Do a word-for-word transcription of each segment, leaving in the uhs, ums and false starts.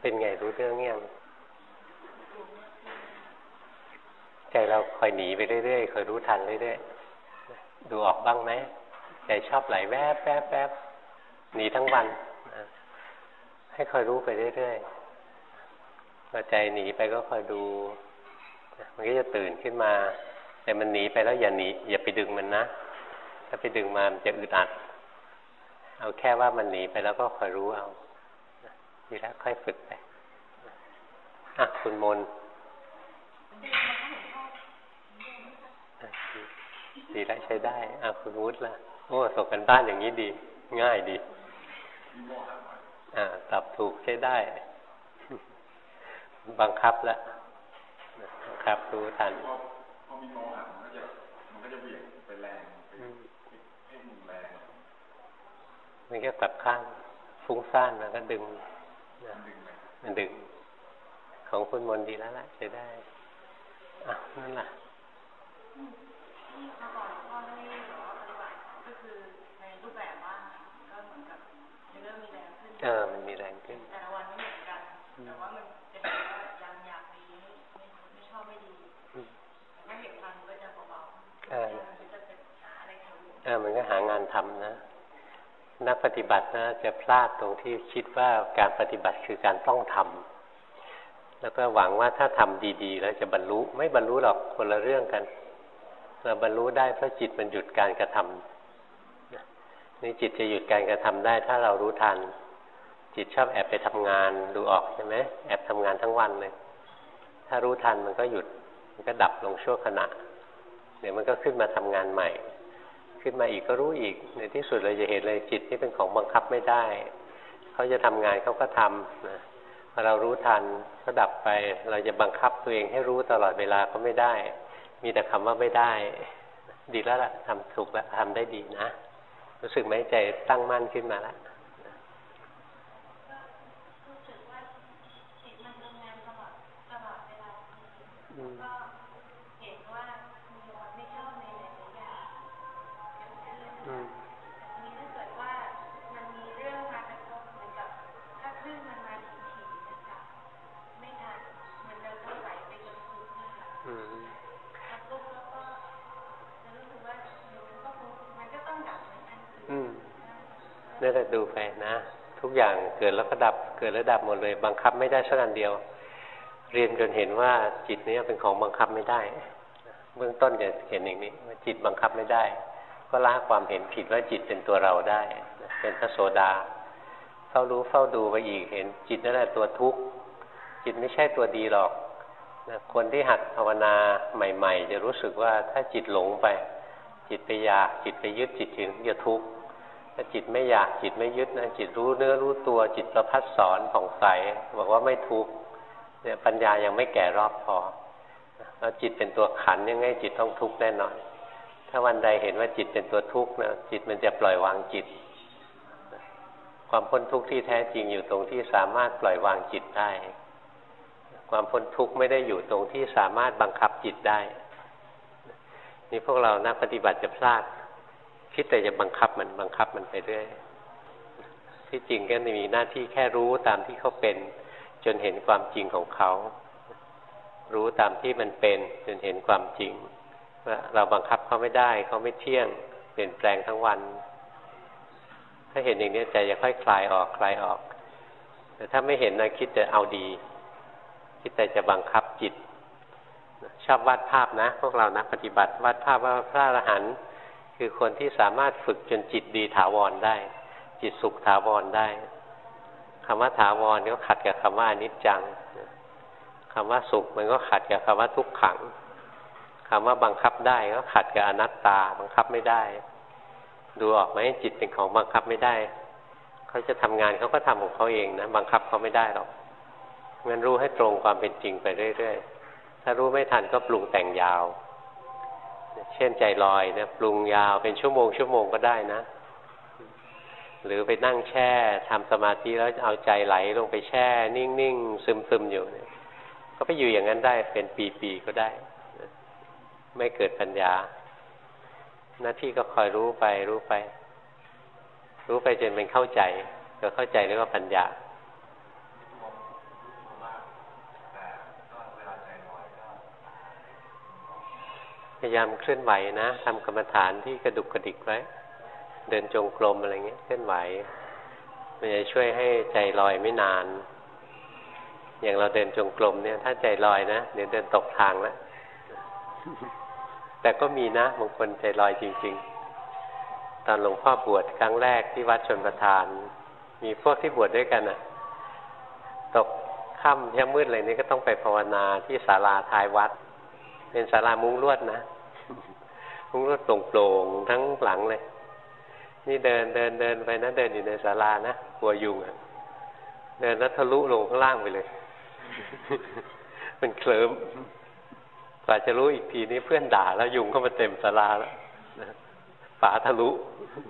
เป็นไงรู้เรื่องยังใจเราคอยหนีไปเรื่อยๆคอยรู้ทันเรื่อยๆดูออกบ้างไหมใจชอบไหลแวบแวบแวบหนีทั้งวันให้คอยรู้ไปเรื่อยๆพอใจหนีไปก็คอยดูมันก็จะตื่นขึ้นมาแต่มันหนีไปแล้วอย่าหนีอย่าไปดึงมันนะถ้าไปดึงมามันจะอึดอัดเอาแค่ว่ามันหนีไปแล้วก็คอยรู้เอาทีละค่อยฝึกไปอ่ะคุณมนดีแล้วใช้ได้อ่ะคุณวุฒิล่ะโอ้ส่งกันบ้านอย่างนี้ดีง่ายดีอ่าตอบถูกใช้ได้บังคับแล้วบังคับรู้ทันพอมีโมหะมันก็จะมันก็จะเบี่ยงไปแรงให้มันแรงมันก็กลับข้างฟุ้งซ่านมันก็ดึงมันดึงของคุณมนดีแล้วล่ะใช้ได้อ่ะนั่นล่ะเออมันมีแรงขึ้นแต่ละวันไม่เหมือนกันแต่ว่ามันจะเห็นว่ายังอยากดีไม่ไม่ชอบไม่ดีถ้าเห็นทันก็จะเบาๆเออมันจะหาอะไรทำเออมันก็หางานทำนะนักปฏิบัตินะจะพลาดตรงที่คิดว่าการปฏิบัติคือการต้องทำแล้วก็หวังว่าถ้าทำดีๆแล้วจะบรรลุไม่บรรลุหรอกคนละเรื่องกันเราบรรลุได้เพราะจิตมันหยุดการกระทำนี่จิตจะหยุดการกระทำได้ถ้าเรารู้ทันจิตชอบแอบไปทำงานดูออกใช่ไหมแอบทำงานทั้งวันเลยถ้ารู้ทันมันก็หยุดมันก็ดับลงชั่วขณะเดี๋ยวมันก็ขึ้นมาทำงานใหม่ขึ้นมาอีกก็รู้อีกในที่สุดเราจะเห็นเลยจิตที่เป็นของบังคับไม่ได้เขาจะทำงานเขาก็ทำนะพอเรารู้ทันก็ดับไปเราจะบังคับตัวเองให้รู้ตลอดเวลาก็ไม่ได้มีแต่คำว่าไม่ได้ดีแล้วล่ะทำถูกแล้วทำได้ดีนะรู้สึกไหมใจตั้งมั่นขึ้นมาแล้วก็เห็นว่ามีความไม่ชอบในหลายๆอย่างทีนี้ถ้าเกิดว่ามันมีเรื่องมากระทบเหมือนกับถ้าคลื่นมันมาถี่ๆนะคะไม่ทันมันจะเข้าไหลไปจนทุกข์นะคะถ้าทุกข์แล้วก็จะรู้สึกว่าเดี๋ยวมันก็คงมันก็ต้องดับเหมือนกันนี่แหละดูไปนะทุกอย่างเกิดแล้วก็ดับเกิดแล้วดับหมดเลยบังคับไม่ได้สักอันเดียวเรียนจนเห็นว่าจิตนี้เป็นของบังคับไม่ได้เบื้องต้นจะเห็นอย่างนี้ว่าจิตบังคับไม่ได้ก็ละความเห็นผิดว่าจิตเป็นตัวเราได้เป็นพระโสดาเฝ้ารู้เฝ้าดูไปอีกเห็นจิตนั่นแหละตัวทุกข์จิตไม่ใช่ตัวดีหรอกคนที่หัดภาวนาใหม่ๆจะรู้สึกว่าถ้าจิตหลงไปจิตไปอยากจิตไปยึดจิตถึงจะทุกข์ถ้าจิตไม่อยากจิตไม่ยึดนะจิตรู้เนื้อรู้ตัวจิตประภัสสรผ่องใสบอกว่าไม่ทุกข์เนี่ยปัญญายังไม่แก่รอบพอแล้วจิตเป็นตัวขันยังไงจิตต้องทุกข์แน่นอนถ้าวันใดเห็นว่าจิตเป็นตัวทุกข์นะจิตมันจะปล่อยวางจิตความพ้นทุกข์ที่แท้จริงอยู่ตรงที่สามารถปล่อยวางจิตได้ความพ้นทุกข์ไม่ได้อยู่ตรงที่สามารถบังคับจิตได้นี่พวกเรานักปฏิบัติจะพลาดคิดแต่จะบังคับมันบังคับมันไปเรื่อยที่จริงก็มีหน้าที่แค่รู้ตามที่เขาเป็นจนเห็นความจริงของเขารู้ตามที่มันเป็นจนเห็นความจริงว่าเราบังคับเขาไม่ได้เขาไม่เที่ยงเปลี่ยนแปลงทั้งวันถ้าเห็นอย่างนี้ใจจะค่อยคลายออกคลายออกแต่ถ้าไม่เห็นนะคิดจะเอาดีคิดแต่จะบังคับจิตชอบวาดภาพนะพวกเรานักปฏิบัติวาดภาพว่าพระอรหันต์คือคนที่สามารถฝึกจนจิตดีถาวรได้จิตสุขถาวรได้คำว่าถาวรก็ขัดกับคำว่าอนิจจังคำว่าสุขมันก็ขัดกับคำว่าทุกขังคำว่าบังคับได้ก็ขัดกับอนัตตาบังคับไม่ได้ดูออกไหมจิตเป็นของบังคับไม่ได้เขาจะทำงานเขาก็ทำของเขาเองนะบังคับเขาไม่ได้หรอกงั้นรู้ให้ตรงความเป็นจริงไปเรื่อยๆถ้ารู้ไม่ทันก็ปรุงแต่งยาวเช่นใจลอยเนี่ยปรุงยาวเป็นชั่วโมงชั่วโมงก็ได้นะหรือไปนั่งแช่ทำสมาธิแล้วเอาใจไหลลงไปแช่นิ่งๆซึมๆอยู่เนี่ยก็ไปอยู่อย่างนั้นได้เป็นปีๆก็ได้ไม่เกิดปัญญาหน้าที่ก็คอยรู้ไปรู้ไปรู้ไปจนเป็นเข้าใจก็เข้าใจเรียกว่าปัญญาพยายามเคลื่อนไหวนะทำกรรมฐานที่กระดุกกระดิกไว้เดินจงกรมอะไรเงี้ยเคลื่อนไหวมันจะช่วยให้ใจลอยไม่นานอย่างเราเดินจงกรมเนี่ยถ้าใจลอยนะเดี๋ยวเดินตกทางแล้วแต่ก็มีนะบางคนใจลอยจริงๆตอนหลวงพ่อบวชครั้งแรกที่วัดชลประทานมีพวกที่บวชด้วยกันน่ะตกค่ำแค่มืดเลยนี่ก็ต้องไปภาวนาที่ศาลาท้ายวัดเป็นศาลามุ้งลวดนะมุ้งลวดโปร่งๆทั้งหลังเลยนี่เดินเดินเดินไปนะเดินอยู่ในศาลานะกลัวยุงอ่ะเดินแล้วทะลุลงข้างล่างไปเลยมันเคลิ้มกว่าจะรู้อีกทีนี้เพื่อนด่าแล้วยุงเข้ามาเต็มศาลาแล้วฝาทะลุ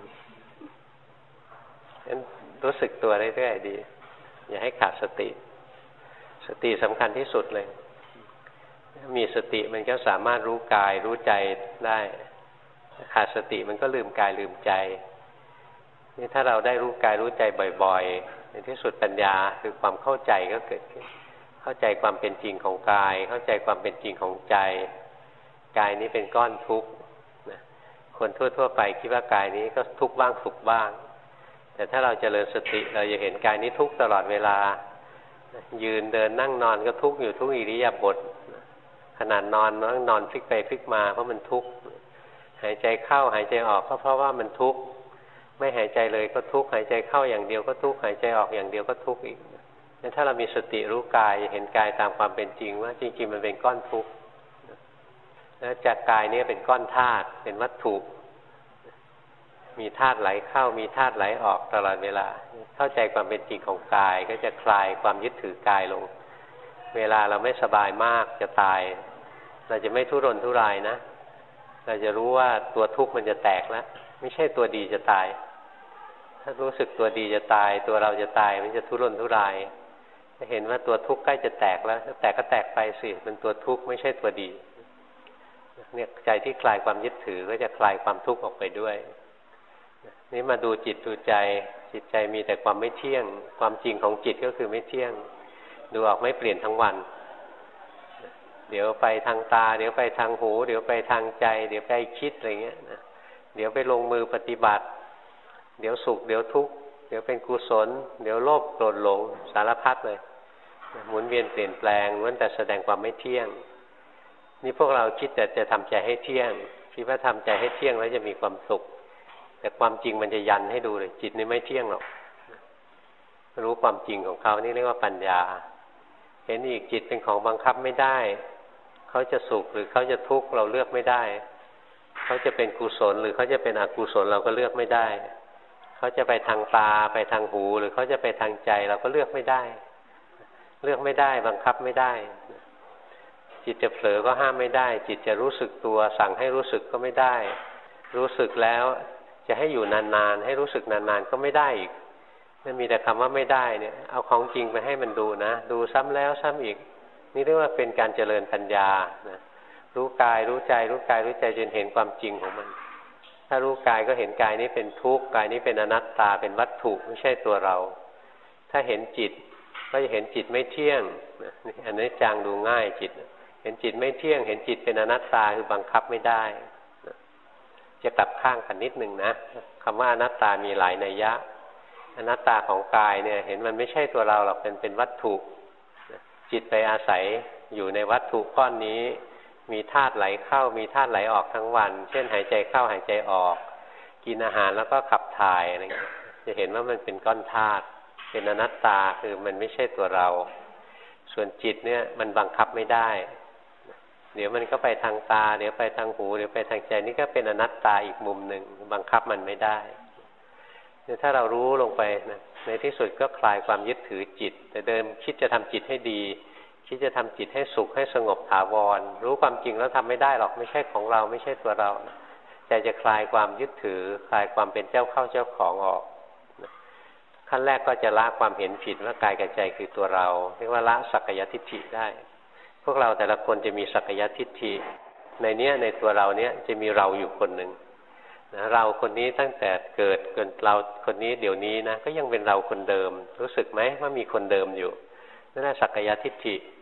งั้นรู้สึกตัวเรื่อยๆดีอย่าให้ขาดสติสติสำคัญที่สุดเลยมีสติมันก็สามารถรู้กายรู้ใจได้ขาดสติมันก็ลืมกายลืมใจนี่ถ้าเราได้รู้กายรู้ใจบ่อยๆในที่สุดปัญญาคือความเข้าใจก็เกิดขึ้นเข้าใจความเป็นจริงของกายเข้าใจความเป็นจริงของใจกายนี้เป็นก้อนทุกข์นะคนทั่วๆไปคิดว่ากายนี้ก็ทุกข์บ้างสุขบ้างแต่ถ้าเราเจริญสติเราจะเห็นกายนี้ทุกข์ตลอดเวลายืนเดินนั่งนอนก็ทุกข์อยู่ทุกอิริยาบถขนาดนอนนั่งนอนพลิกไปพลิกมาเพราะมันทุกข์หายใจเข้าหายใจออกก็เพราะว่ามันทุกข์ไม่หายใจเลยก็ทุกข์หายใจเข้าอย่างเดียวก็ทุกข์หายใจออกอย่างเดียวก็ทุกข์อีกงั้นถ้าเรามีสติรู้กายเห็นกายตามความเป็นจริงว่าจริงๆมันเป็นก้อนทุกข์แล้วจากกายนี้เป็นก้อนธาตุเป็นวัตถุมีธาตุไหลเข้ามีธาตุไหลออกตลอดเวลาเข้าใจความเป็นจริงของกายก็จะคลายความยึดถือกายลงเวลาเราไม่สบายมากจะตายเราจะไม่ทุรนทุรายนะเราจะรู้ว่าตัวทุกข์มันจะแตกแล้วไม่ใช่ตัวดีจะตายถ้ารู้สึกตัวดีจะตายตัวเราจะตายมันจะทุรนทุรายจะเห็นว่าตัวทุกข์ใกล้จะแตกแล้วแตกก็แตกไปสิเป็นตัวทุกข์ไม่ใช่ตัวดีเนี่ยใจที่คลายความยึดถือก็จะคลายความทุกข์ออกไปด้วยนี่มาดูจิตดูใจจิตใจมีแต่ความไม่เที่ยงความจริงของจิตก็คือไม่เที่ยงดูออกไม่เปลี่ยนทั้งวันเดี๋ยวไปทางตาเดี๋ยวไปทางหูเดี๋ยวไปทางใจเดี๋ยวไปคิดอะไรเงี้ยนะเดี๋ยวไปลงมือปฏิบัติเดี๋ยวสุขเดี๋ยวทุกข์เดี๋ยวเป็นกุศลเดี๋ยวโลภโกรธหลงสารพัดเลยหมุนเวียนเปลี่ยนแปลงล้วนแต่แสดงความไม่เที่ยงนี่พวกเราคิดแต่จะทำใจให้เที่ยงคิดว่าทำใจให้เที่ยงแล้วจะมีความสุขแต่ความจริงมันจะยันให้ดูเลยจิตนี่ไม่เที่ยงหรอกรู้ความจริงของเขานี่เรียกว่าปัญญาเห็นอีกจิตเป็นของบังคับไม่ได้เขาจะสุขหรือเขาจะทุกข์เราเลือกไม่ได้เขาจะเป็นกุศลหรือเขาจะเป็นอกุศลเราก็เลือกไม่ได้เขาจะไปทางตาไปทางหูหรือเขาจะไปทางใจเราก็เลือกไม่ได้เลือกไม่ได้บังคับไม่ได้จิตจะเผลอก็ห้ามไม่ได้จิตจะรู้สึกตัวสั่งให้รู้สึกก็ไม่ได้รู้สึกแล้วจะให้อยู่นานๆให้รู้สึกนานๆก็ไม่ได้อีกมันมีแต่คำว่าไม่ได้เนี่ยเอาของจริงไปให้มันดูนะดูซ้ำแล้วซ้ำอีกนี่เรียกว่าเป็นการเจริญปัญญานะรู้กายรู้ใจรู้กายรู้ใจจนเห็นความจริงของมันถ้ารู้กายก็เห็นกายนี้เป็นทุกข์กายนี้เป็นอนัตตาเป็นวัตถุไม่ใช่ตัวเราถ้าเห็นจิตก็จะเห็นจิตไม่เที่ยงอันนี้จังดูง่ายจิตเห็นจิตไม่เที่ยงเห็นจิตเป็นอนัตตาคือบังคับไม่ได้จะกลับข้างกันนิดนึงนะคำว่าอนัตตามีหลายนัยยะอนัตตาของกายเนี่ยเห็นมันไม่ใช่ตัวเราหรอกเป็นเป็นวัตถุจิตไปอาศัยอยู่ในวัตถุก้อนนี้มีธาตุไหลเข้ามีธาตุไหลออกทั้งวันเช่นหายใจเข้าหายใจออกกินอาหารแล้วก็ขับถ่ายอะไรเงี้ยจะเห็นว่ามันเป็นก้อนธาตุเป็นอนัตตาคือมันไม่ใช่ตัวเราส่วนจิตเนี่ยมันบังคับไม่ได้เดี๋ยวมันก็ไปทางตาเดี๋ยวไปทางหูเดี๋ยวไปทางใจนี่ก็เป็นอนัตตาอีกมุมหนึ่งบังคับมันไม่ได้เนี่ยถ้าเรารู้ลงไปนะในที่สุดก็คลายความยึดถือจิตแต่เดิมคิดจะทำจิตให้ดีคิดจะทำจิตให้สุขให้สงบถาวรรู้ความจริงแล้วทำไม่ได้หรอกไม่ใช่ของเราไม่ใช่ตัวเราใจจะคลายความยึดถือคลายความเป็นเจ้าเข้าเจ้าของออกขั้นแรกก็จะละความเห็นผิดว่ากายกับใจคือตัวเราเรียกว่าละสักกายทิฏฐิได้พวกเราแต่ละคนจะมีสักกายทิฏฐิในเนี้ยในตัวเราเนี้ยจะมีเราอยู่คนหนึ่งนะเราคนนี้ตั้งแต่เกิดจนเราคนนี้เดี๋ยวนี้นะก็ยังเป็นเราคนเดิมรู้สึกไหมว่ามีคนเดิมอยู่นั่นแหละสักกายทิฏฐิ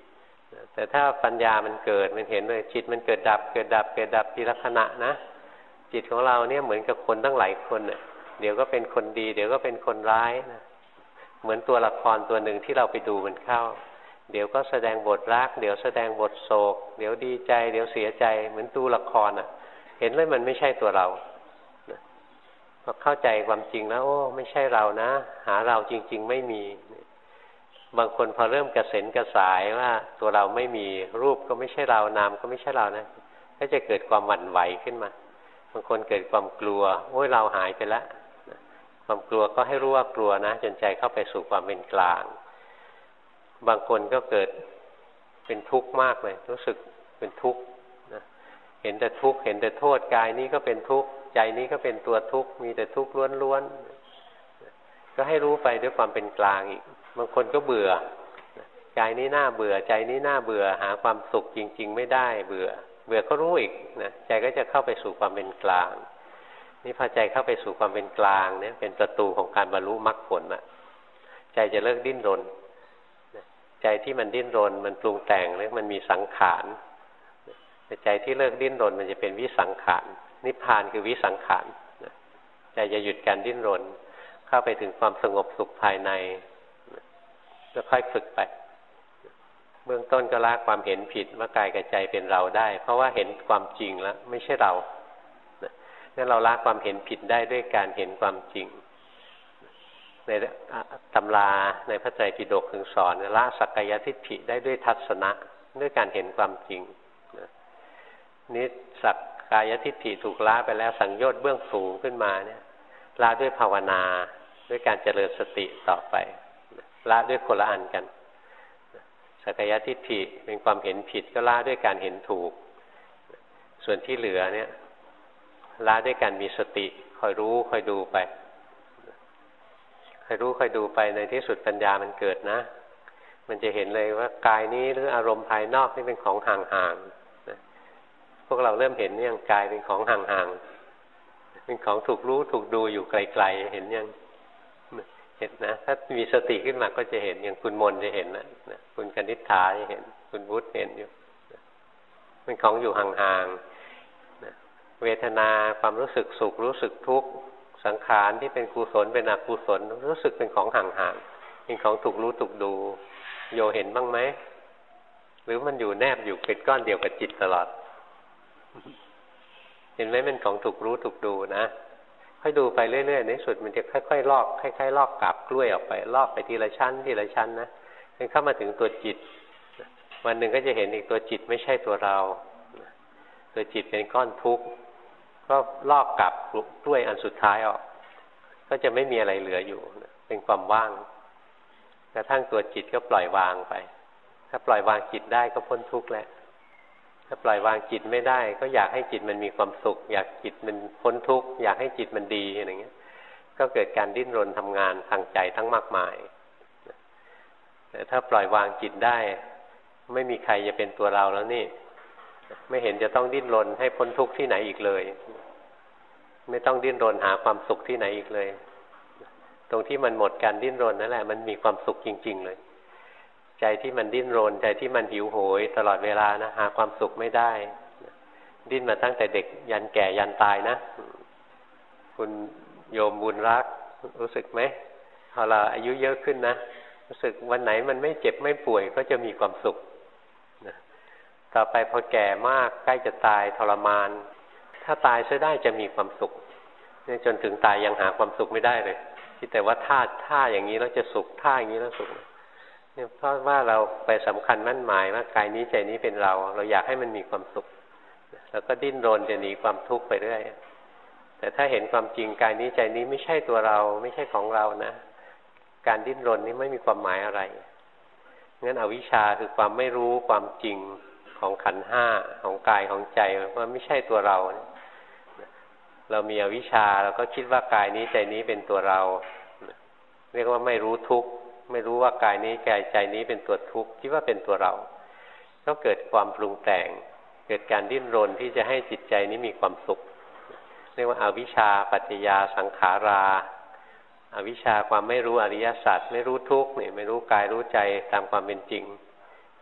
แต่ถ้าปัญญามันเกิดมันเห็นเลยจิตมันเกิดดับเกิดดับเกิดดับทีละขณะนะจิตของเราเนี่ยเหมือนกับคนตั้งหลายคนน่ะเดี๋ยวก็เป็นคนดีเดี๋ยวก็เป็นคนร้ายนะเหมือนตัวละครตัวหนึ่งที่เราไปดูมันเข้าเดี๋ยวก็แสดงบทรักเดี๋ยวแสดงบทโศกเดี๋ยวดีใจเดี๋ยวเสียใจเหมือนดูละครน่ะเห็นเลยมันไม่ใช่ตัวเราพอเข้าใจความจริงแล้วโอ้ไม่ใช่เรานะหาเราจริงๆไม่มีบางคนพอเริ่มกระเซ็นกระสายว่าตัวเราไม่มีรูปก็ไม่ใช่เรานามก็ไม่ใช่เรานะก็จะเกิดความหวั่นไหวขึ้นมาบางคนเกิดความกลัวโอ้ยเราหายไปแล้วความกลัวก็ให้รู้ว่ากลัวนะจนใจเข้าไปสู่ความเป็นกลางบางคนก็เกิดเป็นทุกข์มากเลยรู้สึกเป็นทุกข์นะเห็นแต่ทุกข์เห็นแต่โทษกายนี้ก็เป็นทุกข์ใจนี้ก็เป็นตัวทุกข์มีแต่ทุกข์ล้วนๆก็ให้รู้ไปด้วยความเป็นกลางอีกบางคนก็เบื่อกายนี้น่าเบื่อใจนี้น่าเบื่อหาความสุขจริงๆไม่ได้เบื่อเบื่อก็รู้อีกนะใจก็จะเข้าไปสู่ความเป็นกลางนี่พอใจเข้าไปสู่ความเป็นกลางเนี่ยเป็นประตูของการบรรลุมรรคผลน่ะใจจะเลิกดิ้นรนใจที่มันดิ้นรนมันปรุงแต่งหรือมันมีสังขารแต่ใจที่เลิกดิ้นรนมันจะเป็นวิสังขารนิพพานคือวิสังขารใจจะหยุดการดิ้นรนเข้าไปถึงความสงบสุขภายในก็ค่อยฝึกไปเบื้องต้นก็ละความเห็นผิดว่ากายกับใจเป็นเราได้เพราะว่าเห็นความจริงแล้วไม่ใช่เรางั้นเราละความเห็นผิดได้ด้วยการเห็นความจริงในตำราในพระไตรปิฎกถึงสอนละสักกายทิฏฐิได้ด้วยทัศนะด้วยการเห็นความจริงนี่สักกายทิฏฐิถูกละไปแล้วสังโยชน์เบื้องสูงขึ้นมาเนี่ยละด้วยภาวนาด้วยการเจริญสติต่อไปละด้วยคนละอันกันสักกายทิฏฐิเป็นความเห็นผิดก็ละด้วยการเห็นถูกส่วนที่เหลือเนี่ยละด้วยการมีสติคอยรู้คอยดูไปคอยรู้คอยดูไปในที่สุดปัญญามันเกิดนะมันจะเห็นเลยว่ากายนี้หรืออารมณ์ภายนอกนี่เป็นของห่างๆนะพวกเราเริ่มเห็นยังกายเป็นของห่างๆเป็นของถูกรู้ถูกดูอยู่ไกลๆเห็นยังเห็นนะถ้ามีสติขึ้นมาก็จะเห็นอย่างคุณมนจะเห็นนะนะคุณกนิษฐาจะเห็นคุณวุฒิเห็นอยู่นะเป็นของอยู่ห่างๆนะเวทนาความรู้สึกสุขรู้สึกทุกข์สังขารที่เป็นกุศลเป็นอกุศลรู้สึกเป็นของห่างๆเป็นของถูกรู้ถูกดูโยเห็นบ้างไหมหรือมันอยู่แนบอยู่เป็นก้อนเดียวกับจิตตลอดเห็นไหมมันของถูกรู้ถูกดูนะค่อยดูไปเรื่อยๆในสุดมันจะค่อยๆลอกคล้ายๆลอกกาบกล้วยออกไปลอกไปทีละชั้นทีละชั้นนะจนเข้ามาถึงตัวจิตวันหนึ่งก็จะเห็นอีกตัวจิตไม่ใช่ตัวเราตัวจิตเป็นก้อนทุกข์ก็ลอกกาบกล้วยอันสุดท้ายออกก็จะไม่มีอะไรเหลืออยู่เป็นความว่างกระทั่งตัวจิตก็ปล่อยวางไปถ้าปล่อยวางจิตได้ก็พ้นทุกข์แล้วถ้าปล่อยวางจิตไม่ได้ก็อยากให้จิตมันมีความสุขอยากจิตมันพ้นทุกข์อยากให้จิตมันดีอะไรเงี้ยก็เกิดการดิ้นรนทำงานทางใจทั้งมากมายแต่ถ้าปล่อยวางจิตได้ไม่มีใครจะเป็นตัวเราแล้วนี่ไม่เห็นจะต้องดิ้นรนให้พ้นทุกข์ที่ไหนอีกเลยไม่ต้องดิ้นรนหาความสุขที่ไหนอีกเลยตรงที่มันหมดการดิ้นรนนั่นแหละมันมีความสุขจริงๆเลยใจที่มันดิ้นรนใจที่มันหิวโหยตลอดเวลานะหาความสุขไม่ได้ดิ้นมาตั้งแต่เด็กยันแก่ยันตายนะคุณโยมบุญรักรู้สึกไหมพอเราอายุเยอะขึ้นนะรู้สึกวันไหนมันไม่เจ็บไม่ป่วยก็จะมีความสุขต่อไปพอแก่มากใกล้จะตายทรมานถ้าตายซะได้จะมีความสุขเนี่ยจนถึงตายยังหาความสุขไม่ได้เลยคิดแต่ว่าท่าท่าอย่างนี้แล้วจะสุขท่าอย่างนี้แล้วสุขเนี่ยเพราะว่าเราไปสำคัญมั่นหมายว่ากายนี้ใจนี้เป็นเราเราอยากให้มันมีความสุขแล้วก็ดิ้นรนจะหนีความทุกข์ไปเรื่อยแต่ถ้าเห็นความจริงกายนี้ใจนี้ไม่ใช่ตัวเราไม่ใช่ของเรานะการดิ้นรนนี้ไม่มีความหมายอะไรงั้นอวิชชาคือความไม่รู้ความจริงของขันธ์ห้าของกายของใจว่าไม่ใช่ตัวเราเรามีอวิชชาเราก็คิดว่ากายนี้ใจนี้เป็นตัวเราเรียกว่าไม่รู้ทุกข์ไม่รู้ว่ากายนี้กายใจนี้เป็นตัวทุกข์คิดว่าเป็นตัวเราก็เกิดความปรุงแต่งเกิดการดิ้นรนที่จะให้จิตใจนี้มีความสุขเรียกว่าอวิชชาปัจจยาสังขาราอวิชชาความไม่รู้อริยสัจไม่รู้ทุกข์เนี่ยไม่รู้กายรู้ใจตามความเป็นจริง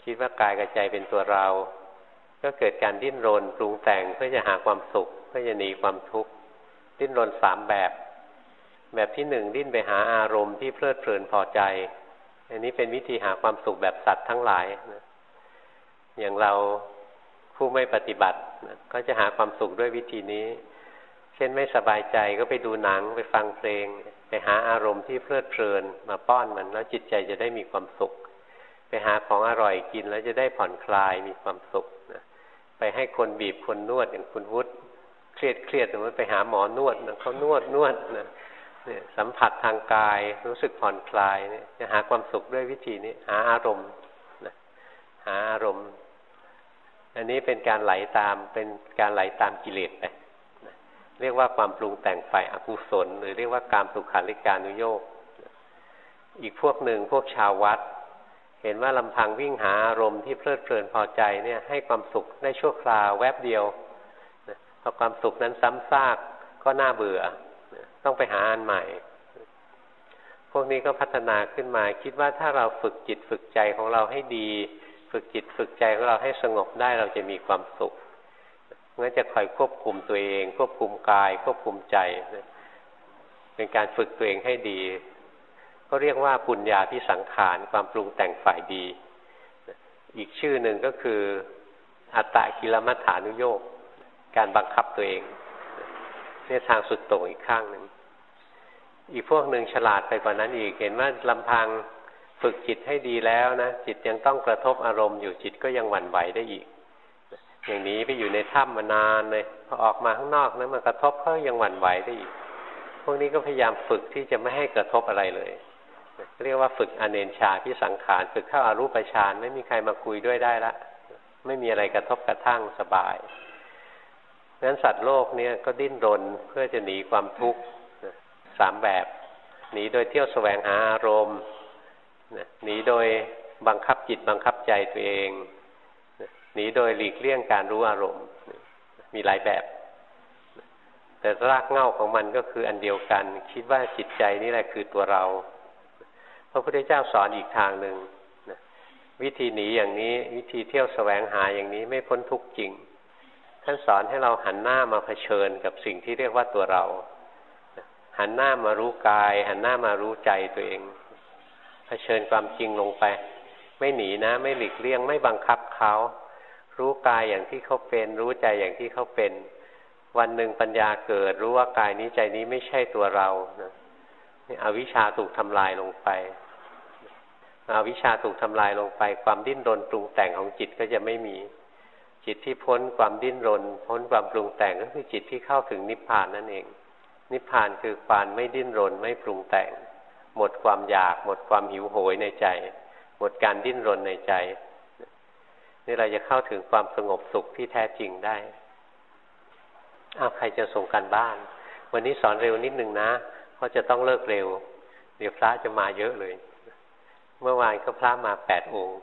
คิดว่ากายกับใจเป็นตัวเราก็เกิดการดิ้นรนปรุงแต่งเพื่อจะหาความสุขเพื่อจะหนีความทุกข์ดิ้นรนสามแบบแบบที่หนึ่งดิ้นไปหาอารมณ์ที่เพลิดเพลินพอใจอันนี้เป็นวิธีหาความสุขแบบสัตว์ทั้งหลายนะอย่างเราผู้ไม่ปฏิบัตินะก็จะหาความสุขด้วยวิธีนี้เช่นไม่สบายใจก็ไปดูหนังไปฟังเพลงไปหาอารมณ์ที่เพลิดเพลินมาป้อนมันแล้วจิตใจจะได้มีความสุขไปหาของอร่อยกินแล้วจะได้ผ่อนคลายมีความสุขนะไปให้คนบีบคนนวดอย่างคุณวุฒิเครียดเครียดมันไปหาหมอนวดนะเขานวดนวดนะเนี่ยสัมผัสทางกายรู้สึกผ่อนคลายเนี่ยจะหาความสุขด้วยวิธีนี้หาอารมณ์นะหาอารมณ์อันนี้เป็นการไหลตามเป็นการไหลตามกิเลสไปนะเรียกว่าความปรุงแต่งฝ่ายอกุศลหรือเรียกว่ากามสุขาริการุโยคอีกพวกหนึ่งพวกชาววัดเห็นว่าลำพังวิ่งหาอารมณ์ที่เพลิดเพลินพอใจเนี่ยให้ความสุขได้ชั่วคราวแวบเดียวนะพอความสุขนั้นซ้ำซากก็น่าเบื่อนะต้องไปหาอันใหม่พวกนี้ก็พัฒนาขึ้นมาคิดว่าถ้าเราฝึกจิตฝึกใจของเราให้ดีฝึกจิตฝึกใจของเราให้สงบได้เราจะมีความสุขงั้นจะคอยควบคุมตัวเองควบคุมกายควบคุมใจนะเป็นการฝึกตัวเองให้ดีก็เรียกว่าปุญญาภิสังขารความปรุงแต่งฝ่ายดีอีกชื่อหนึ่งก็คืออัตตกิลมัฏฐานุโยคการบังคับตัวเองนี่ทางสุดโต่งอีกข้างหนึ่งอีกพวกหนึ่งฉลาดไปกว่านั้นอีกเห็นว่าลำพังฝึกจิตให้ดีแล้วนะจิตยังต้องกระทบอารมณ์อยู่จิตก็ยังหวั่นไหวได้อีกอย่างนี้ไปอยู่ในถ้ำมานานเลยพอออกมาข้างนอกนะมันกระทบก็ยังหวั่นไหวได้อีกพวกนี้ก็พยายามฝึกที่จะไม่ให้กระทบอะไรเลยเรียกว่าฝึกอเนนชาภิสังขารฝึกเข้าอารูปฌานไม่มีใครมาคุยด้วยได้ละไม่มีอะไรกระทบกระทั่งสบายงั้นสัตว์โลกเนี่ยก็ดิ้นรนเพื่อจะหนีความทุกข์สามแบบหนีโดยเที่ยวแสวงหาอารมณ์หนีโดยบังคับจิตบังคับใจตัวเองหนีโดยหลีกเลี่ยงการรู้อารมณ์มีหลายแบบแต่รากเหง้าของมันก็คืออันเดียวกันคิดว่าจิตใจนี่แหละคือตัวเราพระพุทธเจ้าสอนอีกทางหนึ่งนะวิธีหนีอย่างนี้วิธีเที่ยวแสวงหาอย่างนี้ไม่พ้นทุกข์จริงท่านสอนให้เราหันหน้ามาเผชิญกับสิ่งที่เรียกว่าตัวเราหันหน้ามารู้กายหันหน้ามารู้ใจตัวเองเผชิญความจริงลงไปไม่หนีนะไม่หลีกเลี่ยงไม่บังคับเขารู้กายอย่างที่เขาเป็นรู้ใจอย่างที่เขาเป็นวันหนึ่งปัญญาเกิดรู้ว่ากายนี้ใจนี้ไม่ใช่ตัวเรานะนี่อวิชชาถูกทำลายลงไปอวิชชาถูกทำลายลงไปความดิ้นรนปรุงแต่งของจิตก็จะไม่มีจิตที่พ้นความดิ้นรนพ้นความปรุงแต่งก็คือจิตที่เข้าถึงนิพพานนั่นเองนิพพานคือความไม่ดิ้นรนไม่ปรุงแต่งหมดความอยากหมดความหิวโหยในใจหมดการดิ้นรนในใจนี่เราจะเข้าถึงความสงบสุขที่แท้จริงได้อ้าวใครจะส่งการบ้านวันนี้สอนเร็วนิดนึงนะเพราะจะต้องเลิกเร็วเดี๋ยวพระจะมาเยอะเลยเมื่อวานก็พระมาแปดองค์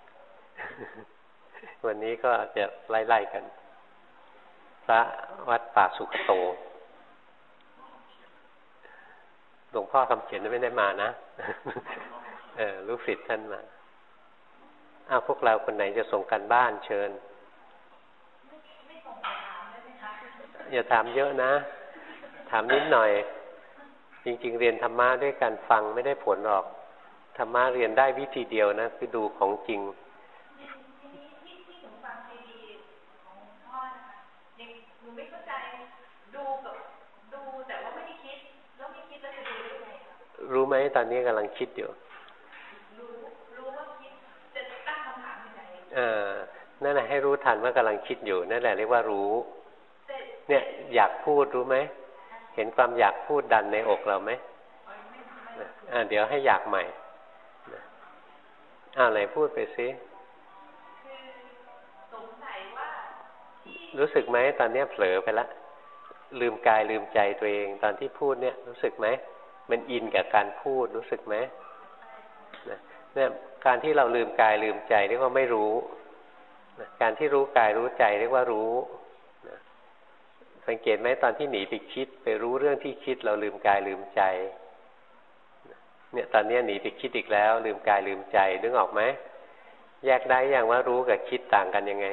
วันนี้ก็จะไล่ๆกันพระวัดป่าสุขโตหลวงพ่อคำเขียนไม่ได้มานะเออลูกศิษย์ท่านมาอ้าวพวกเราคนไหนจะส่งกันบ้านเชิญอย่าถามเยอะนะถามนิดหน่อยจริงๆเรียนธรรมะด้วยการฟังไม่ได้ผลหรอกธรรมะเรียนได้วิธีเดียวนะคือดูของจริงรู้ไหมตอนนี้กำลังคิดอยู่รู้รู้ว่าคิดจะตั้งคำถามยังไงเออนั่นแหละให้รู้ทันว่ากำลังคิดอยู่นั่นแหละเรียกว่ารู้เนี่ยอยากพูดรู้ไหมเห็นความอยากพูดดันในอกเราไหมอ่าเดี๋ยวให้อยากใหม่อ้าวไหนพูดไปสิรู้สึกไหมตอนนี้เผลอไปละลืมกายลืมใจตัวเองตอนที่พูดเนี่ยรู้สึกไหมมันอินกับการพูดรู้สึกไหมเนี่ยการที่เราลืมกายลืมใจเรียกว่าไม่รู้การที่รู้กายรู้ใจเรียกว่ารู้สังเกตไหมตอนที่หนีไปคิดไปรู้เรื่องที่คิดเราลืมกายลืมใจเนี่ยตอนนี้หนีไปคิดอีกแล้วลืมกายลืมใจนึกออกไหมแยกได้อย่างว่ารู้กับคิดต่างกันยังไง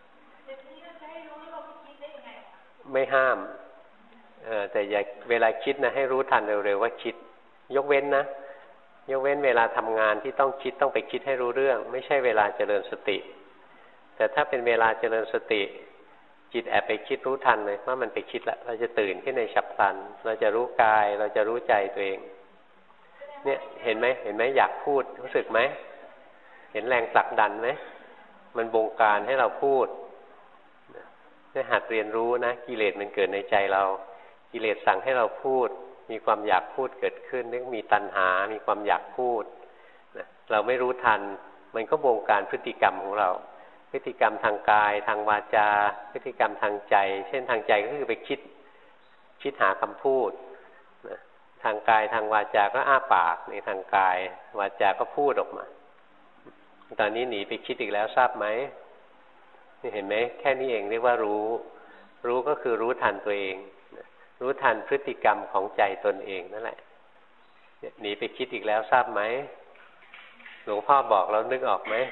ไม่ห้ามเออแต่อย่าเวลาคิดนะให้รู้ทันเร็วๆว่าคิดยกเว้นนะยกเว้นเวลาทำงานที่ต้องคิดต้องไปคิดให้รู้เรื่องไม่ใช่เวลาเจริญสติแต่ถ้าเป็นเวลาเจริญสติจิตแอบไปคิดรู้ทันเลยว่ามันไปคิดแล้วเราจะตื่นขึ้นในฉับพลันเราจะรู้กายเราจะรู้ใจตัวเองเนี่ยเห็นไหมเห็นไหมอยากพูดรู้สึกไหมเห็นแรงผลักดันไหมมันบงการให้เราพูดได้หัดเรียนรู้นะกิเลสมันเกิดในใจเรากิเลสสั่งให้เราพูดมีความอยากพูดเกิดขึ้นนึกมีตัณหามีความอยากพูดนะเราไม่รู้ทันมันก็บงการพฤติกรรมของเราพฤติกรรมทางกายทางวาจาพฤติกรรมทางใจเช่นทางใจก็คือไปคิดคิดหาคำพูดนะทางกายทางวาจาก็อ้าปากในทางกายวาจาก็พูดออกมาตอนนี้หนีไปคิดอีกแล้วทราบไหมเห็นไหมแค่นี้เองเรียกว่ารู้รู้ก็คือรู้ทันตัวเองรู้ทันพฤติกรรมของใจตนเองนั่นแหละหนีไปคิดอีกแล้วทราบไหมหลวงพ่อบอกแล้วนึกออกไหม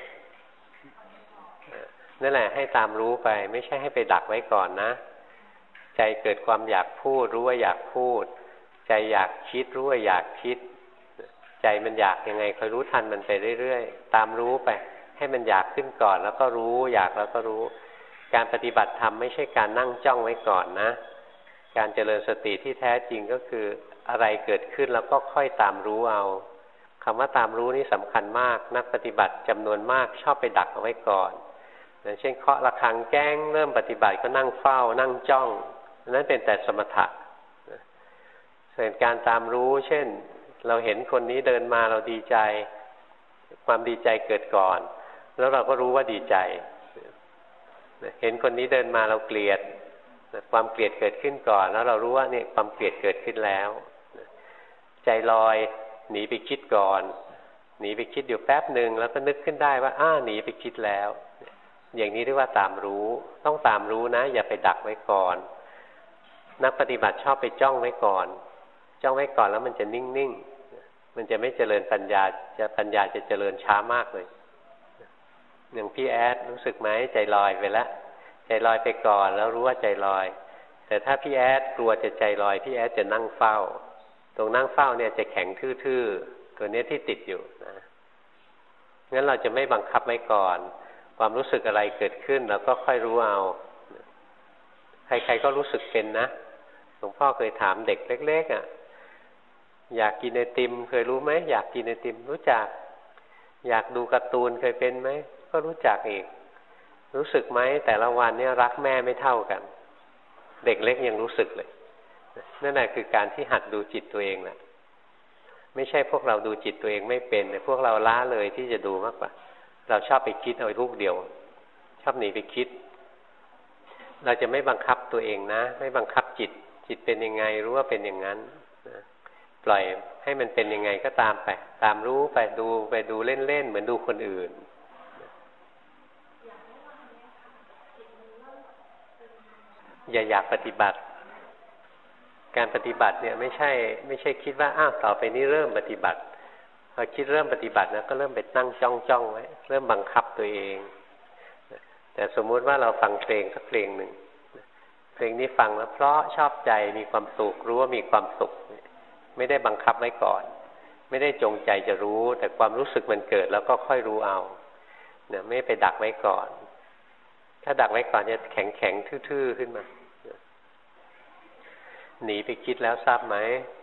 นั่นแหละให้ตามรู้ไปไม่ใช่ให้ไปดักไว้ก่อนนะใจเกิดความอยากพูดรู้ว่าอยากพูดใจอยากคิดรู้ว่าอยากคิดใจมันอยากยังไงคอยรู้ทันมันไปเรื่อยๆตามรู้ไปให้มันอยากขึ้นก่อนแล้วก็รู้อยากแล้วก็รู้การปฏิบัติธรรมไม่ใช่การนั่งจ้องไว้ก่อนนะการเจริญสติที่แท้จริงก็คืออะไรเกิดขึ้นแล้วก็ค่อยตามรู้เอาคำว่าตามรู้นี่สำคัญมากนักปฏิบัติจำนวนมากชอบไปดักเอาไว้ก่อนอย่างเช่นเคาะระฆังแก้งเริ่มปฏิบัติก็นั่งเฝ้านั่งจ้องนั้นเป็นแต่สมถะส่วนการตามรู้เช่นเราเห็นคนนี้เดินมาเราดีใจความดีใจเกิดก่อนแล้วเราก็รู้ว่าดีใจเห็นคนนี้เดินมาเราเกลียดความเกลียดเกิดขึ้นก่อนแล้วเรารู้ว่าเนี่ยความเกลียดเกิดขึ้นแล้วใจลอยหนีไปคิดก่อนหนีไปคิดอยู่แป๊บหนึ่งแล้วก็นึกขึ้นได้ว่าอ้าหนีไปคิดแล้วอย่างนี้เรียกว่าตามรู้ต้องตามรู้นะอย่าไปดักไว้ก่อนนักปฏิบัติชอบไปจ้องไว้ก่อนจ้องไว้ก่อนแล้วมันจะนิ่งๆมันจะไม่เจริญปัญญาจะปัญญาจะเจริญช้ามากเลยอย่างพี่แอดรู้สึกไหมใจลอยไปแล้วใจลอยไปก่อนแล้วรู้ว่าใจลอยแต่ถ้าพี่แอดกลัวจะใจลอยพี่แอดจะนั่งเฝ้าตรงนั่งเฝ้าเนี่ยจะแข็งทื่อๆตัวนี้ที่ติดอยู่นะงั้นเราจะไม่บังคับไว้ก่อนความรู้สึกอะไรเกิดขึ้นเราก็ค่อยรู้เอาใครๆก็รู้สึกเป็นนะหลวงพ่อเคยถามเด็กเล็กๆอ่ะอยากกินไอติมเคยรู้ไหมอยากกินไอติมรู้จักอยากดูการ์ตูนเคยเป็นไหมก็รู้จักอีกรู้สึกไหมแต่ละวันเนี่ยรักแม่ไม่เท่ากันเด็กเล็กยังรู้สึกเลยนั่นแหละคือการที่หัดดูจิตตัวเองแหละไม่ใช่พวกเราดูจิตตัวเองไม่เป็นแต่พวกเราล้าเลยที่จะดูมากกว่าเราชอบไปคิดเอาลูกเดียวชอบหนีไปคิดเราจะไม่บังคับตัวเองนะไม่บังคับจิตจิตเป็นยังไงรู้ว่าเป็นอย่างนั้นนะปล่อยให้มันเป็นยังไงก็ตามไปตามรู้ไปดูไปดูเล่นๆเหมือนดูคนอื่นอย่าอยากปฏิบัติการปฏิบัติเนี่ยไม่ใช่ไม่ใช่คิดว่าอ้าวต่อไปนี้เริ่มปฏิบัติพอคิดเริ่มปฏิบัตินะก็เริ่มไปนั่งจ้องจ้องไว้เริ่มบังคับตัวเองแต่สมมุติว่าเราฟังเพลงสักเพลงหนึ่งเพลงนี้ฟังแล้วเพราะชอบใจมีความสุขรู้ว่ามีความสุขไม่ได้บังคับไว้ก่อนไม่ได้จงใจจะรู้แต่ความรู้สึกมันเกิดแล้วก็ค่อยรู้เอาเนี่ยไม่ไปดักไว้ก่อนถ้าดักไว้ก่อนจะแข็งแข็งทื่อๆขึ้นมาหนีไปคิดแล้วทราบไหม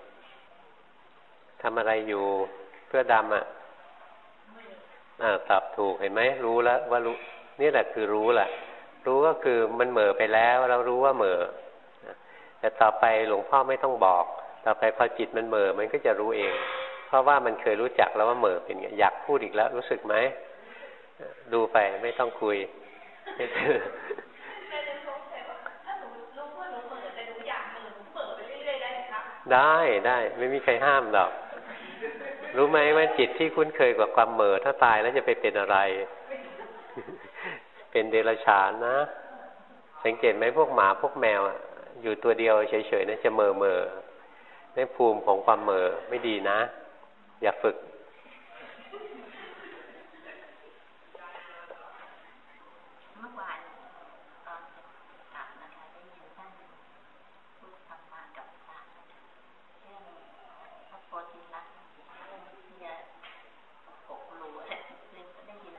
ทำอะไรอยู่เพื่อดำอ่ะอ่าตอบถูกเห็นไหมรู้แล้วว่ารู้นี่แหละคือรู้แหละรู้ก็คือมันเหม่อไปแล้วเรารู้ว่าเหม่อแต่ต่อไปหลวงพ่อไม่ต้องบอกต่อไปพอจิตมันเหม่อมันก็จะรู้เองเพราะว่ามันเคยรู้จักแล้วว่าเหม่อเป็นไงอยากพูดอีกแล้วรู้สึกไหมดูไปไม่ต้องคุยได้ได้ไม่มีใครห้ามหรอกรู้ไหมว่าจิตที่คุ้นเคยกับความเหม่อถ้าตายแล้วจะไปเป็นอะไรเป็นเดรัจฉานนะสังเกตไหมพวกหมาพวกแมวอยู่ตัวเดียวเฉยๆนะจะเหม่อเม่อในภูมิของความเหม่อไม่ดีนะอย่าฝึก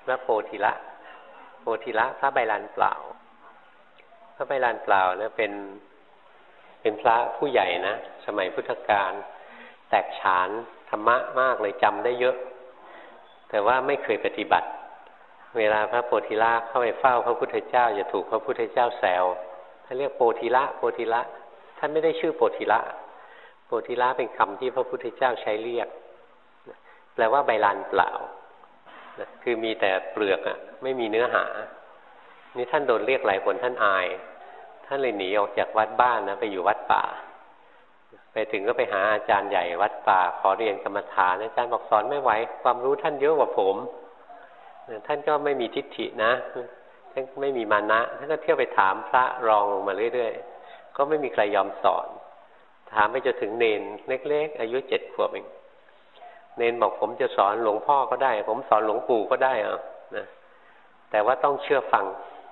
พระโพธิละโพธิละพระใบลานเปล่าพระใบลานเปล่านะเป็นเป็นพระผู้ใหญ่นะสมัยพุทธกาลแตกฉานธรรมะมากเลยจำได้เยอะแต่ว่าไม่เคยปฏิบัติเวลาพระโพธิละเข้าไปเฝ้าพระพุทธเจ้าจะถูกพระพุทธเจ้าแซวท่านเรียกโพธิละโพธิละท่านไม่ได้ชื่อโพธิละโพธิละเป็นคำที่พระพุทธเจ้าใช้เรียกแปลว่าใบลานเปล่าคือมีแต่เปลือกอะไม่มีเนื้อหานี่ท่านโดนเรียกหลายคนท่านอายท่านเลยหนีออกจากวัดบ้านนะไปอยู่วัดป่าไปถึงก็ไปหาอาจารย์ใหญ่วัดป่าขอเรียนกรรมฐานอาจารย์บอกสอนไม่ไหวความรู้ท่านเยอะกว่าผมท่านก็ไม่มีทิฏฐินะท่านไม่มีมานะท่านก็เที่ยวไปถามพระรองลงมาเรื่อยๆก็ไม่มีใครยอมสอนถามไปจนถึงเนนเล็กๆอายุเจ็ดขวบเองเนนบอกผมจะสอนหลวงพ่อก็ได้ผมสอนหลวงปู่ก็ได้อ่ะนะแต่ว่าต้องเชื่อฟัง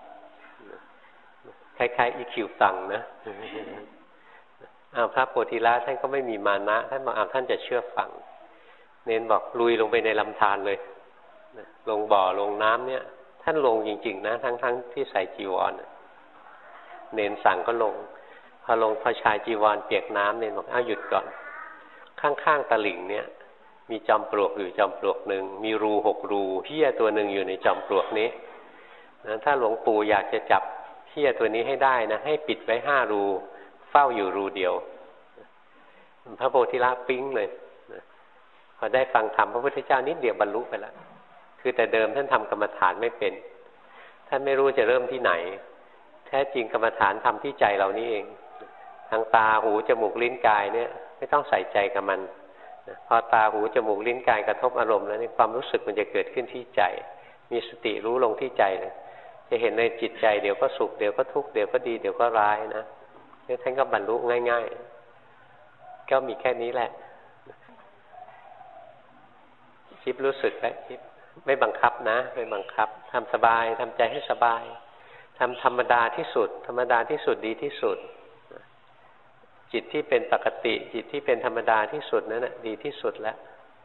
คล้ายๆอีคิวตังนะอ้าวพระโพธิละท่านก็ไม่มีมานะท่านบอกอ้าวท่านจะเชื่อฟังเนนบอกลุยลงไปในลำธารเลยลงบ่อลงน้ำเนี่ยท่านลงจริงๆนะทั้งๆที่ใส่จีวรเนนสั่งก็ลงพอลงพอชายจีวรเปียกน้ำเนนบอกอ้าวหยุดก่อนข้างๆตลิ่งเนี่ยมีจอมปลวกอยู่จอมปลวกหนึ่งมีรูหกรูเหี้ยตัวหนึ่งอยู่ในจอมปลวกนี้นะถ้าหลวงปู่อยากจะจับเหี้ยตัวนี้ให้ได้นะให้ปิดไว้ห้ารูเฝ้าอยู่รูเดียวพระโพธิละปิ๊งเลยนะพอได้ฟังธรรมพระพุทธเจ้านิดเดียวบรรลุไปแล้วคือแต่เดิมท่านทำกรรมฐานไม่เป็นท่านไม่รู้จะเริ่มที่ไหนแท้จริงกรรมฐานทำที่ใจเรานี่เองทางตาหูจมูกลิ้นกายเนี่ยไม่ต้องใส่ใจกับมันพอตาหูจมูกลิ้นกายกระทบอารมณ์แล้วนี่ความรู้สึกมันจะเกิดขึ้นที่ใจมีสติรู้ลงที่ใจเลยจะเห็นในจิตใจเดี๋ยวก็สุขเดี๋ยวก็ทุกข์เดี๋ยวก็ดีเดี๋ยวก็ร้ายนะนี่ท่านก็บรรลุง่ายๆก็มีแค่นี้แหละคิดรู้สึกแล้วคิดไม่บังคับนะไม่บังคับทำสบายทำใจให้สบายทำธรรมดาที่สุดธรรมดาที่สุดดีที่สุดจิตที่เป็นปกติจิตที่เป็นธรรมดาที่สุดนั่นแหละดีที่สุดแล้ว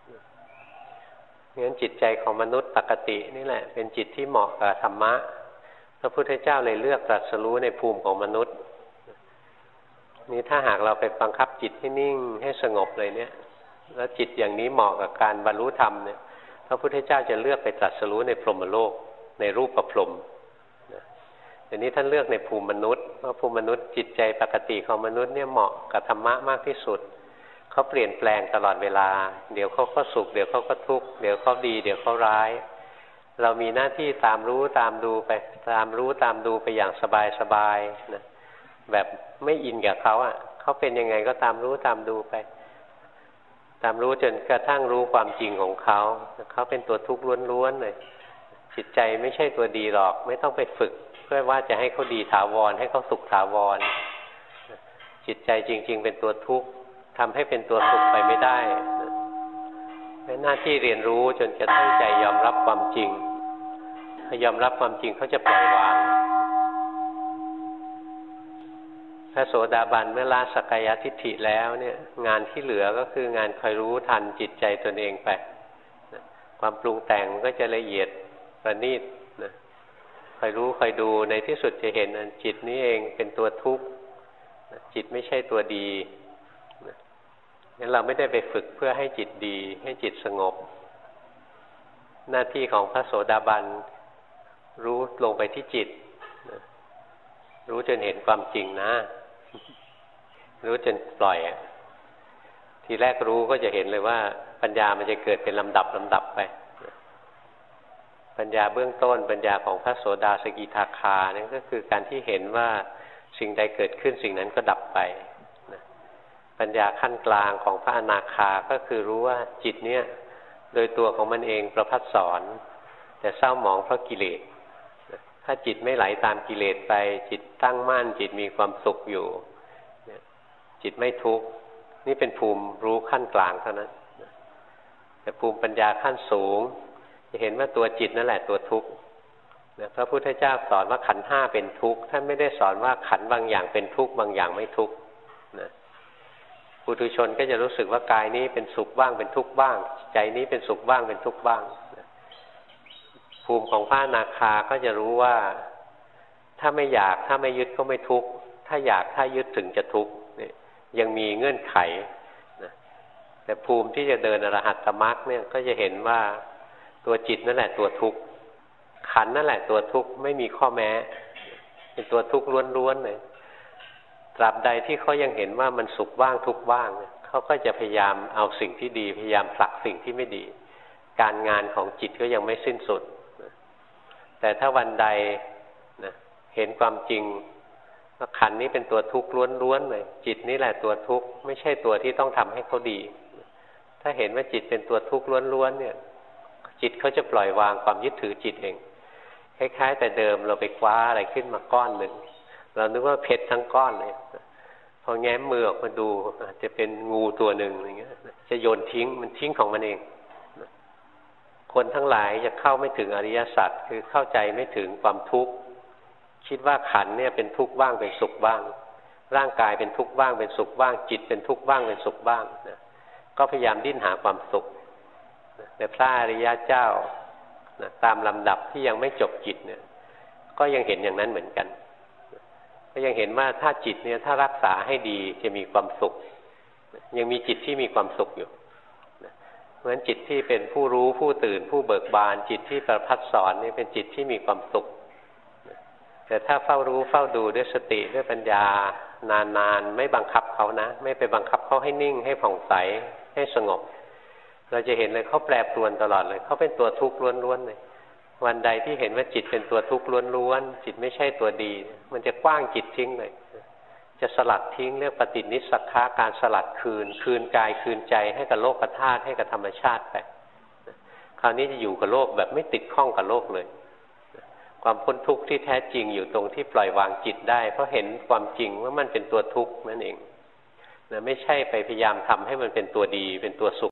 งั้นจิตใจของมนุษย์ปกตินี่แหละเป็นจิตที่เหมาะกับธรรมะพระพุทธเจ้าเลยเลือกตรัสรู้ในภูมิของมนุษย์นี่ถ้าหากเราไปบังคับจิตให้นิ่งให้สงบเลยเนี่ยแล้วจิตอย่างนี้เหมาะกับการบรรลุธรรมเนี่ยพระพุทธเจ้าจะเลือกไปตรัสรู้ในพรหมโลกในรูปประพรหมแต่นี้ท่านเลือกในภูมิมนุษย์เพราะภูมิมนุษย์จิตใจปกติของมนุษย์เนี่ยเหมาะกับธรรมะมากที่สุดเขาเปลี่ยนแปลงตลอดเวลาเดี๋ยวเขาก็สุขเดี๋ยวเขาก็ทุกข์เดี๋ยวเขาดีเดี๋ยวเขาร้ายเรามีหน้าที่ตามรู้ตามดูไปตามรู้ตามดูไปอย่างสบายๆนะแบบไม่อินกับเขาอ่ะเขาเป็นยังไงก็ตามรู้ตามดูไปตามรู้จนกระทั่งรู้ความจริงของเขาเขาเป็นตัวทุกข์ล้วนๆเลยจิตใจไม่ใช่ตัวดีหรอกไม่ต้องไปฝึกเพื่อว่าจะให้เขาดีถาวรให้เขาสุขถาวรจิตใจจริงๆเป็นตัวทุกข์ทำให้เป็นตัวสุขไปไม่ได้เป็นหน้าที่เรียนรู้จนจะตั้งใจยอมรับความจริงพอยอมรับความจริงเขาจะปล่อยวางพระโสดาบันเมื่อละสักกายทิฏฐิแล้วเนี่ยงานที่เหลือก็คืองานคอยรู้ทันจิตใจตนเองไปความปรุงแต่งมันก็จะละเอียดประณีตนะคอยรู้คอยดูในที่สุดจะเห็นจิตนี้เองเป็นตัวทุกข์จิตไม่ใช่ตัวดีงั้นเราไม่ได้ไปฝึกเพื่อให้จิตดีให้จิตสงบหน้าที่ของพระโสดาบันรู้ลงไปที่จิตรู้จนเห็นความจริงนะรู้จนปล่อยทีแรกรู้ก็จะเห็นเลยว่าปัญญามันจะเกิดเป็นลำดับลำดับไปปัญญาเบื้องต้นปัญญาของพระโสดาสกิทาคานั่นก็คือการที่เห็นว่าสิ่งใดเกิดขึ้นสิ่งนั้นก็ดับไปปัญญาขั้นกลางของพระอนาคาก็คือรู้ว่าจิตเนี่ยโดยตัวของมันเองประพัดสอนแต่เศร้าหมองเพราะกิเลสถ้าจิตไม่ไหลตามกิเลสไปจิตตั้งมั่นจิตมีความสุขอยู่จิตไม่ทุกข์นี่เป็นภูมิรู้ขั้นกลางเท่านั้นแต่ภูมิปัญญาขั้นสูงจะเห็นว่าตัวจิตนั่นแหละตัวทุกข์พระพุทธเจ้าสอนว่าขันธ์ห้าเป็นทุกข์ท่านไม่ได้สอนว่าขันธ์บางอย่างเป็นทุกข์บางอย่างไม่ทุกข์นะปุถุชนก็จะรู้สึกว่ากายนี้เป็นสุขบ้างเป็นทุกข์บ้างใจนี้เป็นสุขบ้างเป็นทุกข์บ้างภูภูมิของพระอนาคาก็จะรู้ว่าถ้าไม่อยากถ้าไม่ยึดก็ไม่ทุกข์ถ้าอยากถ้ายึดถึงจะทุกข์เนี่ยยังมีเงื่อนไขนะแต่ภูมิที่จะเดินอรหัตตมรรคเนี่ยก็จะเห็นว่าตัวจิตนั่นแหละตัวทุกข์ขันธ์นั่นแหละตัวทุกข์ไม่มีข้อแม้เป็นตัวทุกข์ล้วนๆเลยตราบใดที่เขายังเห็นว่ามันสุขบ้างทุกข์บ้างเขาก็จะพยายามเอาสิ่งที่ดีพยายามผลักสิ่งที่ไม่ดีการงานของจิตก็ยังไม่สิ้นสุดแต่ถ้าวันใดนะเห็นความจริงว่าขันธ์นี้เป็นตัวทุกข์ล้วนๆเลยจิตนี่แหละตัวทุกข์ไม่ใช่ตัวที่ต้องทำให้เขาดีถ้าเห็นว่าจิตเป็นตัวทุกข์ล้วนๆเนี่ยจิตเขาจะปล่อยวางความยึดถือจิตเองคล้ายๆแต่เดิมเราไปคว้าอะไรขึ้นมาก้อนหนึ่งเรานึกว่าเพชรทั้งก้อนเลยพอแง้มมือออกมาดูอาจจะเป็นงูตัวหนึ่งอย่างเงี้ยจะโยนทิ้งมันทิ้งของมันเองคนทั้งหลายจะเข้าไม่ถึงอริยสัจคือเข้าใจไม่ถึงความทุกข์คิดว่าขันธ์เนี่ยเป็นทุกข์บ้างเป็นสุขบ้างร่างกายเป็นทุกข์บ้างเป็นสุขบ้างจิตเป็นทุกข์บ้างเป็นสุขบ้างนะก็พยายามดิ้นหาความสุขแต่พระอริยเจ้านะตามลำดับที่ยังไม่จบจิตเนี่ยก็ยังเห็นอย่างนั้นเหมือนกันก็ยังเห็นว่าถ้าจิตเนี่ยถ้ารักษาให้ดีจะมีความสุขยังมีจิตที่มีความสุขอยู่เพราะฉะนั้นจิตที่เป็นผู้รู้ผู้ตื่นผู้เบิกบานจิตที่ประพัดสอนนี่เป็นจิตที่มีความสุขแต่ถ้าเฝ้ารู้เฝ้าดูด้วยสติด้วยปัญญานานๆไม่บังคับเขานะไม่ไปบังคับเขาให้นิ่งให้ผ่องใสให้สงบเราจะเห็นเลยเขาแปรปรวนตลอดเลยเขาเป็นตัวทุกข์ล้วนๆเลยวันใดที่เห็นว่าจิตเป็นตัวทุกข์ล้วนๆจิตไม่ใช่ตัวดีมันจะกว้างจิตทิ้งเลยจะสลัดทิ้งเรียกปฏินิสสักขะการสลัดคืนคืนกายคืนใจให้กับโลกธาตุให้กับธรรมชาติไปคราวนี้จะอยู่กับโลกแบบไม่ติดข้องกับโลกเลยความพ้นทุกข์ที่แท้จริงอยู่ตรงที่ปล่อยวางจิตได้เพราะเห็นความจริงว่ามันเป็นตัวทุกข์นั่นเองนะไม่ใช่ไปพยายามทำให้มันเป็นตัวดีเป็นตัวสุข